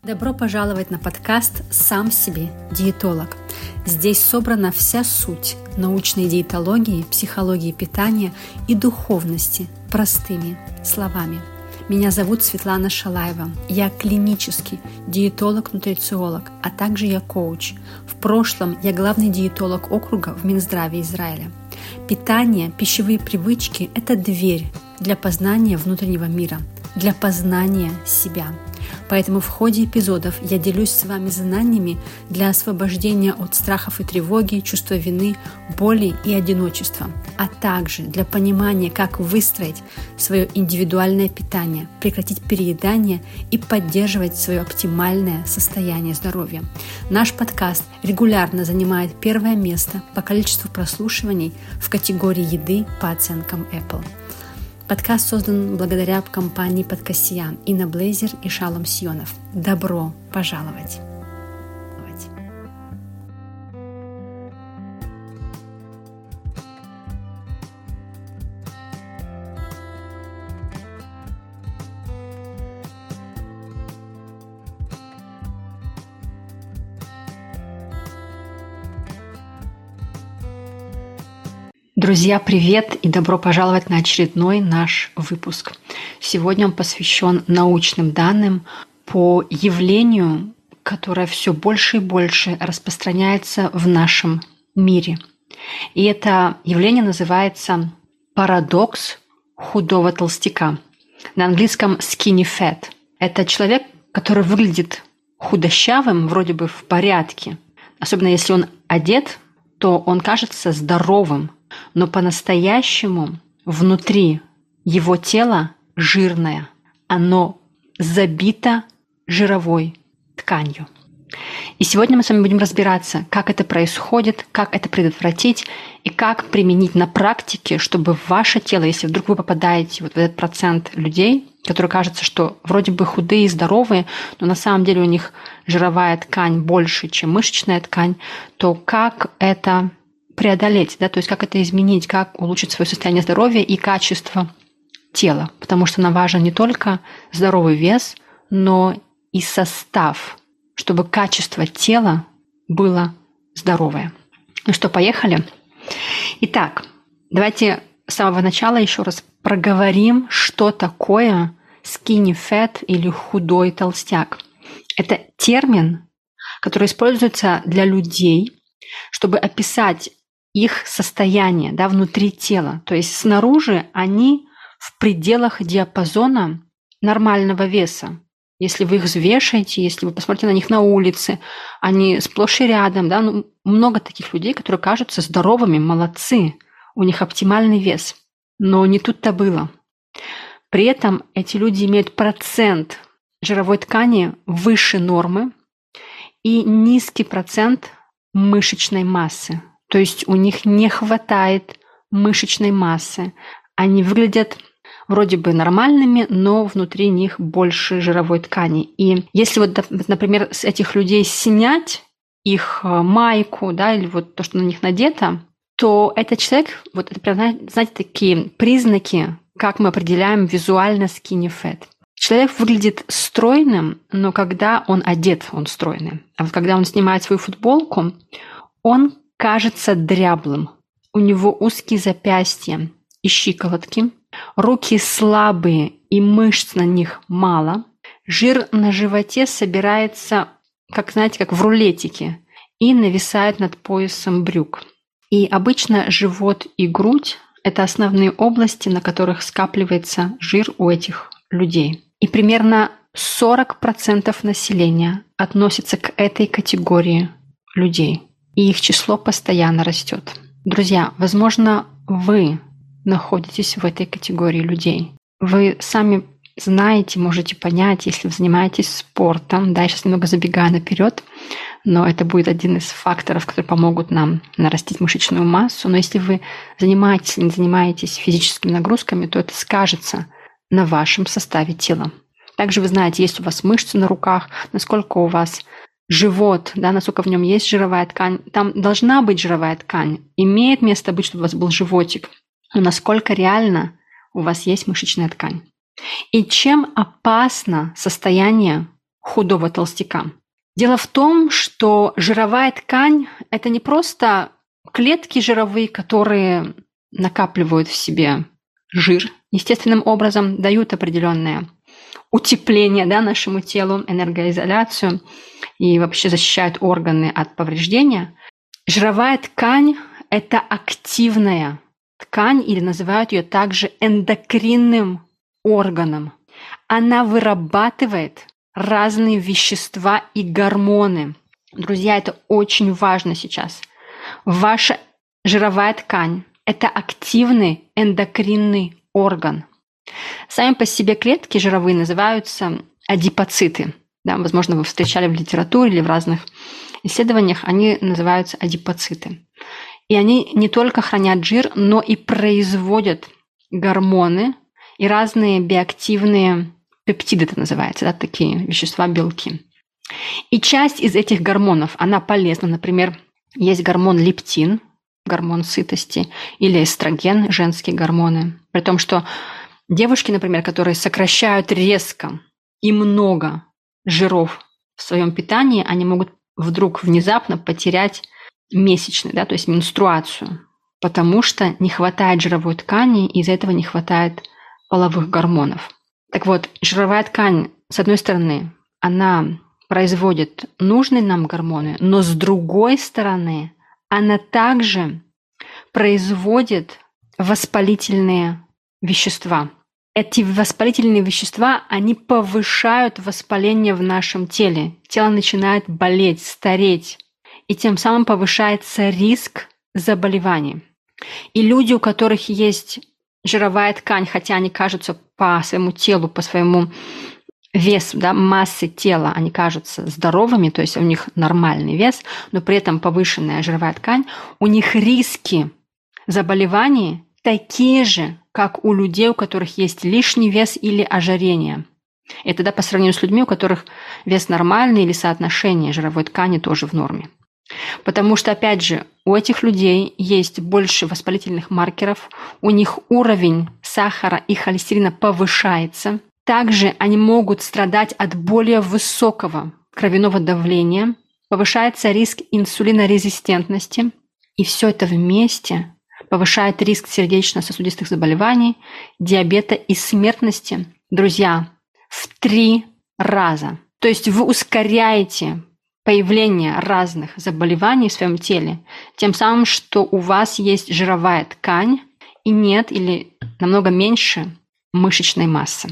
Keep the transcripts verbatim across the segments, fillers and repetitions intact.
Добро пожаловать на подкаст «Сам себе диетолог». Здесь собрана вся суть научной диетологии, психологии питания и духовности простыми словами. Меня зовут Светлана Шалаева. Я клинический диетолог-нутрициолог, а также я коуч. В прошлом я главный диетолог округа в Минздраве Израиля. Питание, пищевые привычки – это дверь для познания внутреннего мира, для познания себя. Поэтому в ходе эпизодов я делюсь с вами знаниями для освобождения от страхов и тревоги, чувства вины, боли и одиночества, а также для понимания, как выстроить свое индивидуальное питание, прекратить переедание и поддерживать свое оптимальное состояние здоровья. Наш подкаст регулярно занимает первое место по количеству прослушиваний в категории еды по оценкам Apple. Подкаст создан благодаря компании «Подкастиян» Инна Блейзер и Шалом Сионов. Добро пожаловать! Друзья, привет и добро пожаловать на очередной наш выпуск. Сегодня он посвящен научным данным по явлению, которое все больше и больше распространяется в нашем мире. И это явление называется парадокс худого толстяка. На английском skinny fat. Это человек, который выглядит худощавым, вроде бы в порядке. Особенно если он одет, то он кажется здоровым. Но по-настоящему внутри его тела жирное. Оно забито жировой тканью. И сегодня мы с вами будем разбираться, как это происходит, как это предотвратить и как применить на практике, чтобы ваше тело, если вдруг вы попадаете вот в этот процент людей, которые кажется, что вроде бы худые и здоровые, но на самом деле у них жировая ткань больше, чем мышечная ткань, то как это преодолеть, да, то есть как это изменить, как улучшить свое состояние здоровья и качество тела, потому что нам важен не только здоровый вес, но и состав, чтобы качество тела было здоровое. Ну что, поехали? Итак, давайте с самого начала еще раз проговорим, что такое skinny fat или худой толстяк. Это термин, который используется для людей, чтобы описать их состояние, да, внутри тела. То есть снаружи они в пределах диапазона нормального веса. Если вы их взвешаете, если вы посмотрите на них на улице, они сплошь и рядом. Да, ну, много таких людей, которые кажутся здоровыми, молодцы, у них оптимальный вес. Но не тут-то было. При этом эти люди имеют процент жировой ткани выше нормы и низкий процент мышечной массы. То есть у них не хватает мышечной массы. Они выглядят вроде бы нормальными, но внутри них больше жировой ткани. И если вот, например, с этих людей снять их майку, да, или вот то, что на них надето, то этот человек, вот это прям, знаете, такие признаки, как мы определяем визуально skinny fat. Человек выглядит стройным, но когда он одет, он стройный. А вот когда он снимает свою футболку, он кажется дряблым. У него узкие запястья и щиколотки, руки слабые и мышц на них мало. Жир на животе собирается, как, знаете, как в рулетике и нависает над поясом брюк. И обычно живот и грудь – это основные области, на которых скапливается жир у этих людей. И примерно сорок процентов населения относится к этой категории людей. И их число постоянно растет. Друзья, возможно, вы находитесь в этой категории людей. Вы сами знаете, можете понять, если вы занимаетесь спортом. Да, я сейчас немного забегаю наперед, но это будет один из факторов, которые помогут нам нарастить мышечную массу. Но если вы занимаетесь или не занимаетесь физическими нагрузками, то это скажется на вашем составе тела. Также вы знаете, есть у вас мышцы на руках, насколько у вас живот, да, насколько в нем есть жировая ткань. Там должна быть жировая ткань. Имеет место быть, чтобы у вас был животик. Но насколько реально у вас есть мышечная ткань. И чем опасно состояние худого толстяка? Дело в том, что жировая ткань – это не просто клетки жировые, которые накапливают в себе жир естественным образом, дают определенное утепление, да, нашему телу, энергоизоляцию и вообще защищают органы от повреждения. Жировая ткань – это активная ткань, или называют ее также эндокринным органом. Она вырабатывает разные вещества и гормоны. Друзья, это очень важно сейчас. Ваша жировая ткань – это активный эндокринный орган. Сами по себе клетки жировые называются адипоциты. Да, возможно, вы встречали в литературе или в разных исследованиях, они называются адипоциты. И они не только хранят жир, но и производят гормоны и разные биоактивные пептиды, это называется, да, такие вещества, белки. И часть из этих гормонов, она полезна. Например, есть гормон лептин, гормон сытости, или эстроген, женские гормоны. При том, что девушки, например, которые сокращают резко и много жиров в своем питании, они могут вдруг внезапно потерять месячный, да, то есть менструацию, потому что не хватает жировой ткани, и из-за этого не хватает половых гормонов. Так вот, жировая ткань, с одной стороны, она производит нужные нам гормоны, но с другой стороны, она также производит воспалительные вещества. Эти воспалительные вещества, они повышают воспаление в нашем теле. Тело начинает болеть, стареть, и тем самым повышается риск заболеваний. И люди, у которых есть жировая ткань, хотя они кажутся по своему телу, по своему весу, да, массы тела, они кажутся здоровыми, то есть у них нормальный вес, но при этом повышенная жировая ткань, у них риски заболеваний такие же, как у людей, у которых есть лишний вес или ожирение. Это, да, по сравнению с людьми, у которых вес нормальный или соотношение жировой ткани тоже в норме. Потому что, опять же, у этих людей есть больше воспалительных маркеров, у них уровень сахара и холестерина повышается. Также они могут страдать от более высокого кровяного давления, повышается риск инсулинорезистентности, и все это вместе повышает риск сердечно-сосудистых заболеваний, диабета и смертности, друзья, в три раза. То есть вы ускоряете появление разных заболеваний в своем теле, тем самым, что у вас есть жировая ткань и нет или намного меньше мышечной массы.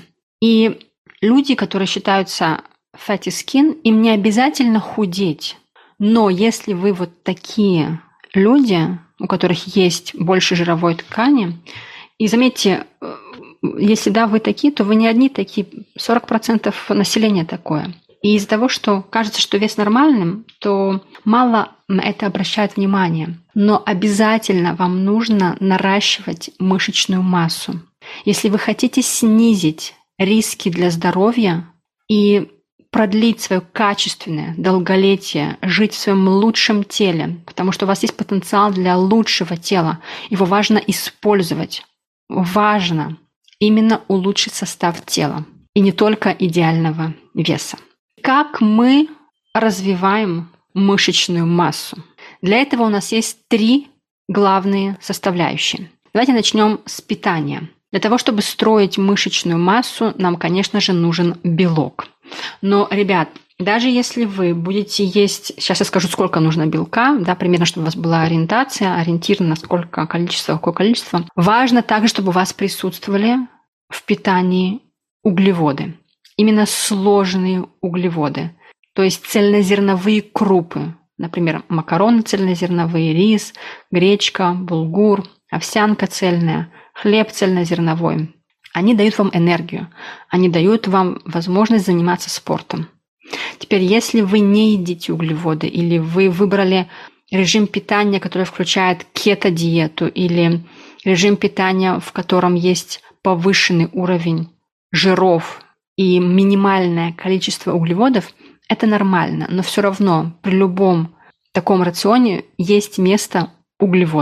И люди, которые считаются fatty skin, им не обязательно худеть. Но если вы вот такие люди, у которых есть больше жировой ткани, и заметьте, если да, вы такие, то вы не одни такие, сорок процентов населения такое. И из-за того, что кажется, что вес нормальным, то мало на это обращают внимание. Но обязательно вам нужно наращивать мышечную массу. Если вы хотите снизить риски для здоровья и продлить свое качественное долголетие, жить в своем лучшем теле, потому что у вас есть потенциал для лучшего тела, его важно использовать. Важно именно улучшить состав тела и не только идеального веса. Как мы развиваем мышечную массу? Для этого у нас есть три главные составляющие. Давайте начнем с питания. Для того, чтобы строить мышечную массу, нам, конечно же, нужен белок. Но, ребят, даже если вы будете есть, сейчас я скажу, сколько нужно белка, да, примерно, чтобы у вас была ориентация, ориентир на сколько количество, какое количество. Важно также, чтобы у вас присутствовали в питании углеводы. Именно сложные углеводы, то есть цельнозерновые крупы, например, макароны цельнозерновые, рис, гречка, булгур, овсянка цельная, хлеб цельнозерновой. Они дают вам энергию, они дают вам возможность заниматься спортом. Теперь, если вы не едите углеводы или вы выбрали режим питания, который включает кето-диету, или режим питания, в котором есть повышенный уровень жиров и минимальное количество углеводов, это нормально, но все равно при любом таком рационе есть место углеводам.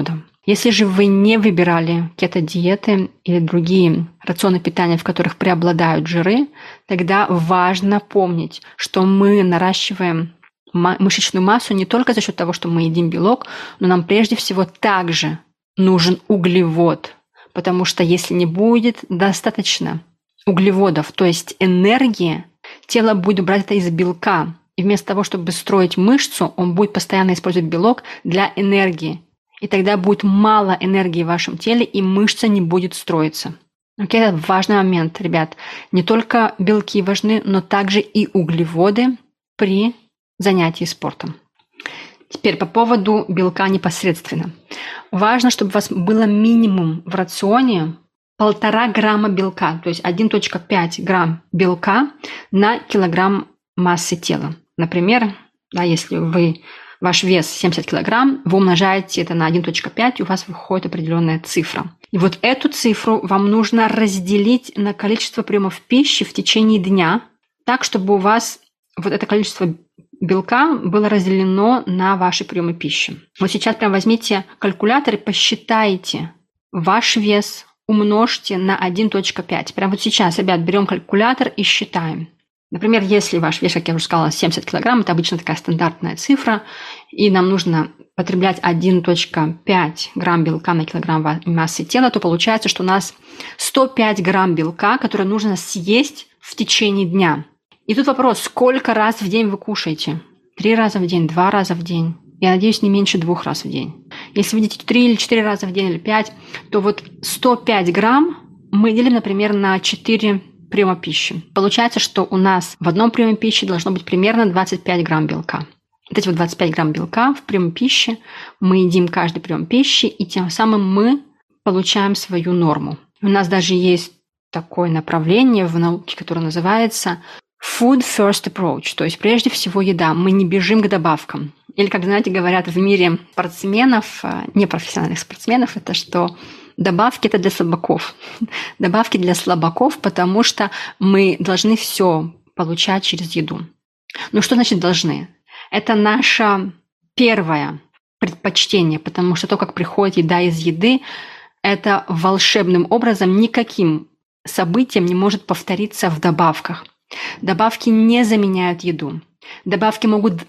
Если же вы не выбирали кето-диеты или другие рационы питания, в которых преобладают жиры, тогда важно помнить, что мы наращиваем мышечную массу не только за счет того, что мы едим белок, но нам прежде всего также нужен углевод, потому что если не будет достаточно углеводов, то есть энергии, тело будет брать это из белка, и вместо того, чтобы строить мышцу, он будет постоянно использовать белок для энергии. И тогда будет мало энергии в вашем теле, и мышца не будет строиться. Окей, это важный момент, ребят. Не только белки важны, но также и углеводы при занятии спортом. Теперь по поводу белка непосредственно. Важно, чтобы у вас было минимум в рационе полтора грамма белка, то есть один целых пять грамм белка на килограмм массы тела. Например, да, если вы, ваш вес семьдесят килограмм, вы умножаете это на один целых пять, и у вас выходит определенная цифра. И вот эту цифру вам нужно разделить на количество приемов пищи в течение дня, так, чтобы у вас вот это количество белка было разделено на ваши приемы пищи. Вот сейчас прям возьмите калькулятор и посчитайте ваш вес, умножьте на один целых пять. Прямо вот сейчас, ребят, берем калькулятор и считаем. Например, если ваш вес, как я уже сказала, семьдесят килограмм, это обычно такая стандартная цифра, и нам нужно потреблять один целых пять грамм белка на килограмм массы тела, то получается, что у нас сто пять грамм белка, которое нужно съесть в течение дня. И тут вопрос, сколько раз в день вы кушаете? Три раза в день, два раза в день? Я надеюсь, не меньше двух раз в день. Если вы едите три или четыре раза в день, или пять, то вот сто пять грамм мы делим, например, на четыре приема пищи. Получается, что у нас в одном приеме пищи должно быть примерно двадцать пять грамм белка. Вот эти вот двадцать пять грамм белка в приеме пищи мы едим каждый прием пищи, и тем самым мы получаем свою норму. У нас даже есть такое направление в науке, которое называется Food First Approach, то есть прежде всего еда. Мы не бежим к добавкам. Или, как, знаете, говорят в мире спортсменов, непрофессиональных спортсменов, это что добавки – это для слабаков. Добавки для слабаков, потому что мы должны все получать через еду. Ну, что значит должны? Это наше первое предпочтение, потому что то, как приходит еда из еды, это волшебным образом никаким событием не может повториться в добавках. Добавки не заменяют еду. Добавки могут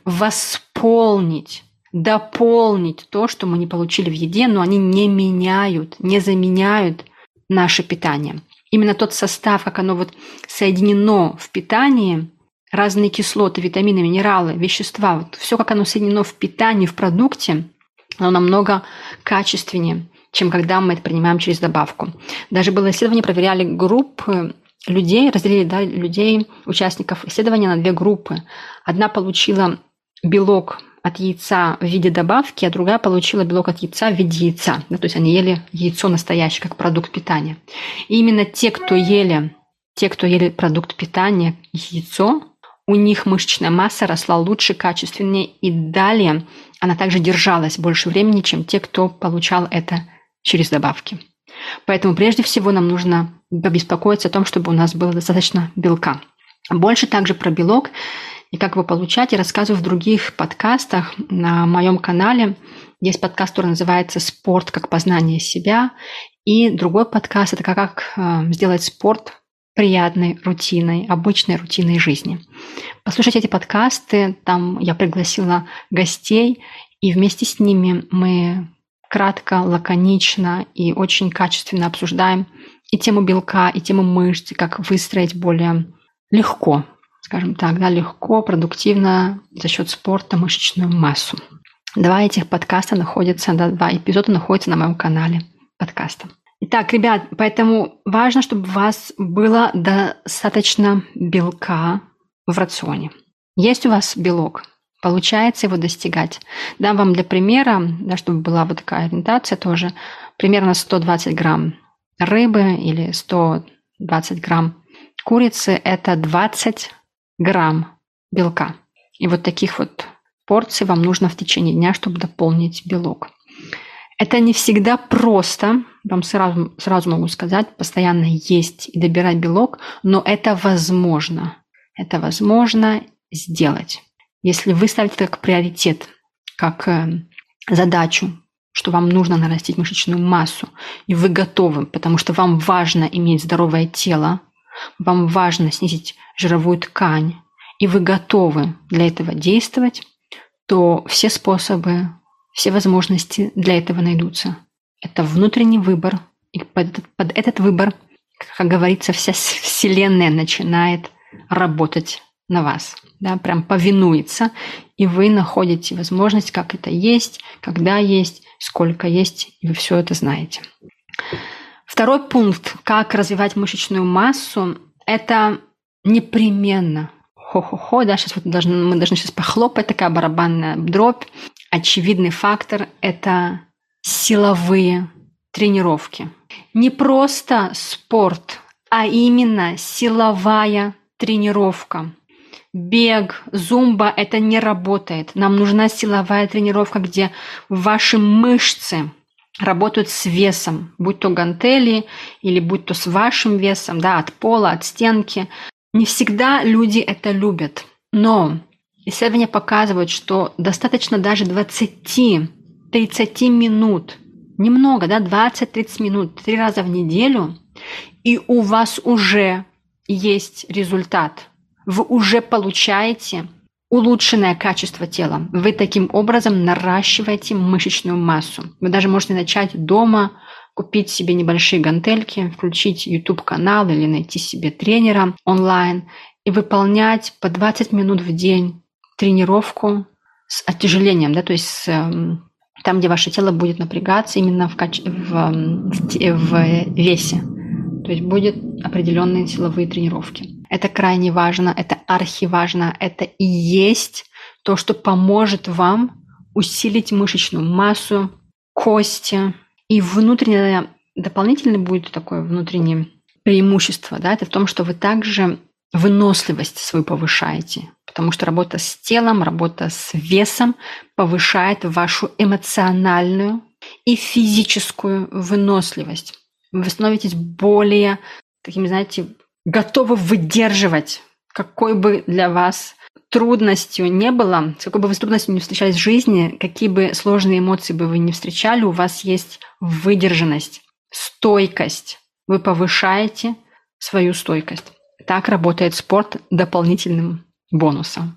восполнить, дополнить то, что мы не получили в еде, но они не меняют, не заменяют наше питание. Именно тот состав, как оно вот соединено в питании, разные кислоты, витамины, минералы, вещества, вот все, как оно соединено в питании, в продукте, оно намного качественнее, чем когда мы это принимаем через добавку. Даже было исследование, проверяли группы людей, разделили да, людей, участников исследования на две группы. Одна получила белок от яйца в виде добавки, а другая получила белок от яйца в виде яйца. Да, то есть они ели яйцо настоящее, как продукт питания. И именно те, кто ели, те, кто ели продукт питания, яйцо, у них мышечная масса росла лучше, качественнее, и далее она также держалась больше времени, чем те, кто получал это через добавки. Поэтому прежде всего нам нужно побеспокоиться о том, чтобы у нас было достаточно белка. Больше также про белок и как его получать я рассказываю в других подкастах на моем канале. Есть подкаст, который называется «Спорт как познание себя», и другой подкаст – это как сделать спорт приятной рутиной, обычной рутиной жизни. Послушайте эти подкасты, там я пригласила гостей, и вместе с ними мы кратко, лаконично и очень качественно обсуждаем и тему белка, и тему мышц, и как выстроить более легко, скажем так, да, легко, продуктивно за счет спорта мышечную массу. Два этих подкаста находятся, да, два эпизода находятся на моем канале подкаста. Итак, ребят, поэтому важно, чтобы у вас было достаточно белка в рационе. Есть у вас белок? Получается его достигать. Дам вам для примера, да, чтобы была вот такая ориентация тоже, примерно сто двадцать грамм рыбы или сто двадцать грамм курицы – это двадцать грамм белка. И вот таких вот порций вам нужно в течение дня, чтобы дополнить белок. Это не всегда просто, вам сразу, сразу могу сказать, постоянно есть и добирать белок, но это возможно. Это возможно сделать. Если вы ставите это как приоритет, как задачу, что вам нужно нарастить мышечную массу, и вы готовы, потому что вам важно иметь здоровое тело, вам важно снизить жировую ткань, и вы готовы для этого действовать, то все способы, все возможности для этого найдутся. Это внутренний выбор, и под этот, под этот выбор, как говорится, вся Вселенная начинает работать на вас, да, прям повинуется, и вы находите возможность, как это есть, когда есть, сколько есть, и вы все это знаете. Второй пункт, как развивать мышечную массу, это непременно, хо-хо-хо, да, сейчас вот должны, мы должны сейчас похлопать, такая барабанная дробь. Очевидный фактор – это силовые тренировки. Не просто спорт, а именно силовая тренировка. Бег, зумба – это не работает. Нам нужна силовая тренировка, где ваши мышцы работают с весом, будь то гантели или будь то с вашим весом, да, от пола, от стенки. Не всегда люди это любят, но исследования показывают, что достаточно даже двадцать-тридцать минут, немного, да, двадцать-тридцать минут, три раза в неделю, и у вас уже есть результат. Вы уже получаете улучшенное качество тела. Вы таким образом наращиваете мышечную массу. Вы даже можете начать дома, купить себе небольшие гантельки, включить YouTube-канал или найти себе тренера онлайн и выполнять по двадцать минут в день тренировку с оттяжелением, да, то есть с, там, где ваше тело будет напрягаться именно в, каче... в, в весе. То есть будут определенные силовые тренировки. Это крайне важно, это архиважно, это и есть то, что поможет вам усилить мышечную массу, кости. И внутреннее, дополнительное будет такое внутреннее преимущество, да, это в том, что вы также выносливость свою повышаете, потому что работа с телом, работа с весом повышает вашу эмоциональную и физическую выносливость. Вы становитесь более такими, знаете, готовы выдерживать, какой бы для вас трудностью не было, с какой бы вы трудностью не встречались в жизни, какие бы сложные эмоции бы вы не встречали, у вас есть выдержанность, стойкость. Вы повышаете свою стойкость. Так работает спорт дополнительным бонусом.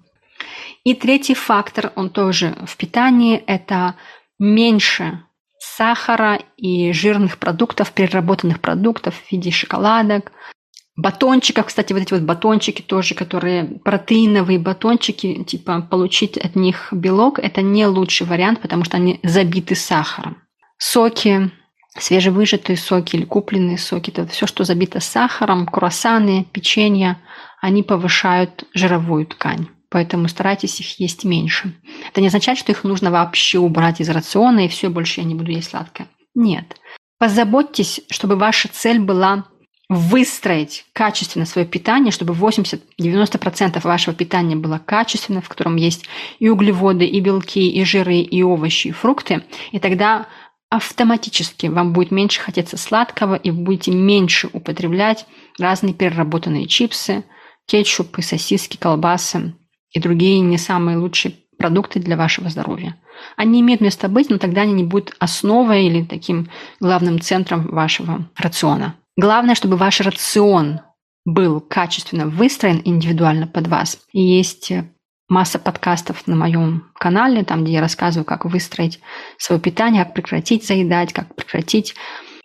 И третий фактор, он тоже в питании, это меньше сахара и жирных продуктов, переработанных продуктов в виде шоколадок, батончиков. Кстати, вот эти вот батончики тоже, которые протеиновые батончики, типа получить от них белок, это не лучший вариант, потому что они забиты сахаром. Соки, свежевыжатые соки или купленные соки, это все, что забито сахаром, круассаны, печенье, они повышают жировую ткань. Поэтому старайтесь их есть меньше. Это не означает, что их нужно вообще убрать из рациона, и все, больше я не буду есть сладкое. Нет. Позаботьтесь, чтобы ваша цель была выстроить качественно свое питание, чтобы восемьдесят-девяносто процентов вашего питания было качественно, в котором есть и углеводы, и белки, и жиры, и овощи, и фрукты. И тогда автоматически вам будет меньше хотеться сладкого, и вы будете меньше употреблять разные переработанные чипсы, кетчупы, сосиски, колбасы и другие не самые лучшие продукты для вашего здоровья. Они имеют место быть, но тогда они не будут основой или таким главным центром вашего рациона. Главное, чтобы ваш рацион был качественно выстроен индивидуально под вас. И есть масса подкастов на моем канале, там, где я рассказываю, как выстроить свое питание, как прекратить заедать, как прекратить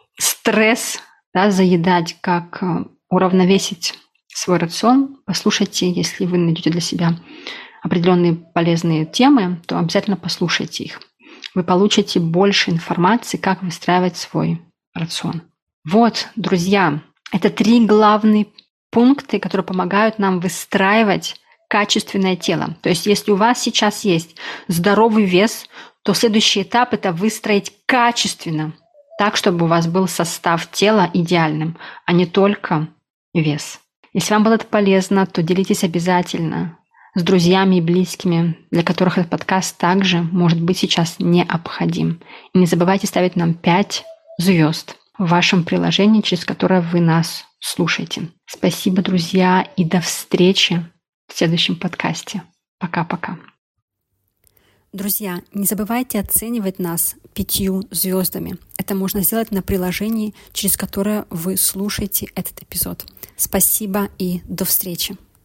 стресс, да, заедать, как уравновесить свой рацион. Послушайте, если вы найдете для себя определенные полезные темы, то обязательно послушайте их. Вы получите больше информации, как выстраивать свой рацион. Вот, друзья, это три главные пункты, которые помогают нам выстраивать качественное тело. То есть, если у вас сейчас есть здоровый вес, то следующий этап – это выстроить качественно, так, чтобы у вас был состав тела идеальным, а не только вес. Если вам было это полезно, то делитесь обязательно с друзьями и близкими, для которых этот подкаст также может быть сейчас необходим. И не забывайте ставить нам пять звезд в вашем приложении, через которое вы нас слушаете. Спасибо, друзья, и до встречи в следующем подкасте. Пока-пока. Друзья, не забывайте оценивать нас пятью звездами. Это можно сделать на приложении, через которое вы слушаете этот эпизод. Спасибо и до встречи.